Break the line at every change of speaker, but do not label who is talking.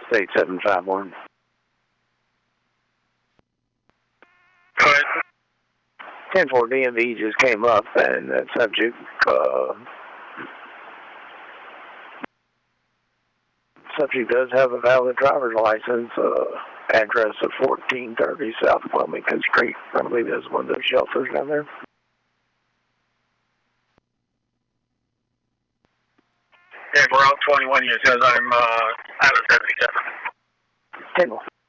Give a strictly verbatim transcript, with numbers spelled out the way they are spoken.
eight seven five one.
Go ahead.
ten four D M V just came up, and that subject, uh, subject does have a valid driver's license, uh, address of fourteen thirty South Wilmington Street. I believe that's one of those shelters down there.
Yeah, we're out twenty-one. He says I'm uh, out of seventy-seven.
ten